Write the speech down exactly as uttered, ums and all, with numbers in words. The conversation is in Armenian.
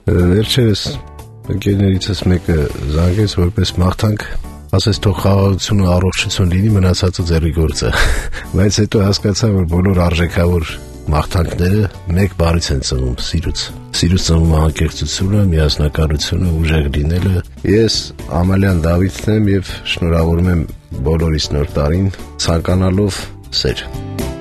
Վերջերս ընկերներիցս մեկը զանգեց որպես մաղթանք, ասես թող խաղաղություն ու առողջություն լինի, մնացածը ձեռի գործը։ Բայց հետո հասկացա, որ բոլոր արժեքավոր մաղթանքները մեկ բառից են ծնվում՝ սիրուց։ Սիրուց ծնվում է անկեղծությունը, միասնականությունը, ուժեղ լինելը։ Ես Ամալյան Դավիթն եմ եւ շնորհավորում եմ բոլորիս նոր տարին ցանկանալով սեր։